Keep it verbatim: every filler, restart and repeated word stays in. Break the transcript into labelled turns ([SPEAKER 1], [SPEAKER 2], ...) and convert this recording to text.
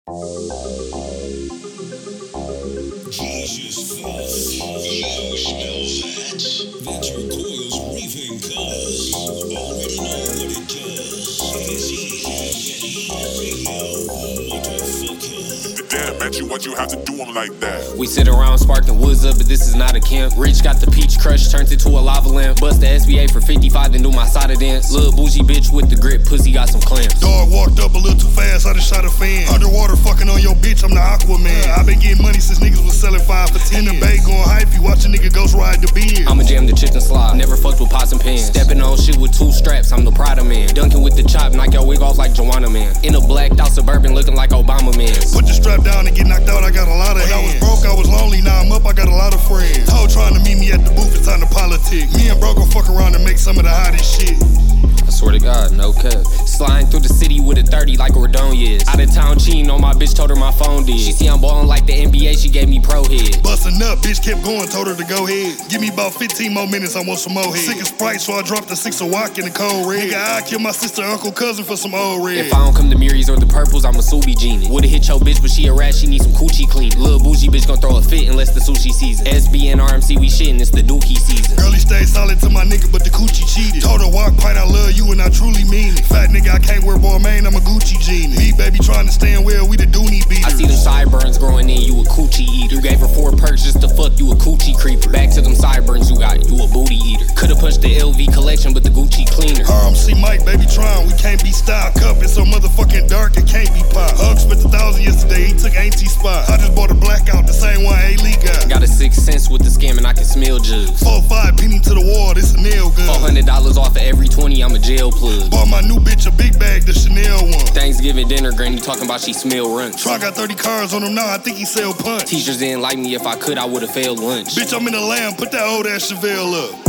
[SPEAKER 1] Jesus fuck. You smell that? Venture Coils Raving Cuz. Already know what it does. It's here at Radio, motherfucker.
[SPEAKER 2] Damn, Matthew, what you have to do them like that?
[SPEAKER 3] We sit around sparking woods up, but this is not a camp. Rich got the peach crush, turned it to a lava lamp. Bust the S B A for fifty-five, then do my side dance. Little bougie bitch with the grip, pussy got some clamps.
[SPEAKER 4] Dog walked up a little too fast, I just shot a fan. Underwater fucking on your bitch, I'm the Aquaman. I been getting money since niggas was selling five for ten. In the bay going hype, you watch a nigga ghost ride the beard.
[SPEAKER 3] I'ma jam the chicken slide, never fucked with pots and pans. Stepping on shit with two straps, I'm the Prada man. Dunking with the chop, knock your wig off like Joanna man. In a blacked out Suburban looking like Obama man.
[SPEAKER 4] Put the strap down and get knocked out, I got a lot of When hands. I was broke, I was lonely, now I'm up, I got a lot of friends. Told trying to meet me at the booth, it's time to politic. Me and bro gon' fuck around and make some of the hottest shit.
[SPEAKER 3] I swear to God, no cap. Sliding through the city with a thirty like Rodoniez. Out of town cheating on my bitch, told her my phone did. She see I'm ballin' like the N B A, she gave me pro head.
[SPEAKER 4] Bustin' up, bitch kept going, told her to go ahead. Give me about fifteen more minutes, I want some more head. Sick of Sprite, so I dropped a six of walk in the cold red. Nigga, I kill my sister, uncle, cousin for some old red.
[SPEAKER 3] If I don't come to Muri's or the Purples, I'm a Subi genie. Would've hit your bitch, but she a rat, she need some coochie clean. Little bougie bitch gon' throw a fit unless the sushi season. S B and R M C, we shittin', it's the dookie season.
[SPEAKER 4] Girlie stay solid to my nigga, but the coochie cheated. Told her walk pint, I love you and I truly mean it. Fat nigga, I can't wear Balmain, I'm a Gucci genie. Me, baby, trying to stand well, we the Dooney beaters.
[SPEAKER 3] I see them sideburns growing in, you a coochie eater. You gave her four perks just to fuck, you a coochie creeper. Back to them sideburns you got, you a booty eater. Could've punched the L V collection, but the Gucci cleaner.
[SPEAKER 4] R M C Mike, baby, trying, we can't be stopped. Cup, it's so motherfucking dark, it can't be popped. Hug spent a thousand yesterday, he took Auntie spot. I just bought a blackout, the same one A-Lee got.
[SPEAKER 3] Got a sixth sense with the scam and I can smell jugs.
[SPEAKER 4] Four five, pin him to the wall, this a nail gun.
[SPEAKER 3] Four hundred dollars off of every twenty, I'm a jail plug.
[SPEAKER 4] Bought my new bitch a big bag, the Chanel one.
[SPEAKER 3] Thanksgiving dinner, granny talking about she smell runch.
[SPEAKER 4] Try got thirty cars on him now, I think he sell punch.
[SPEAKER 3] Teachers didn't like me, if I could, I would've failed lunch.
[SPEAKER 4] Bitch, I'm in the lamb, put that old ass Chevelle up.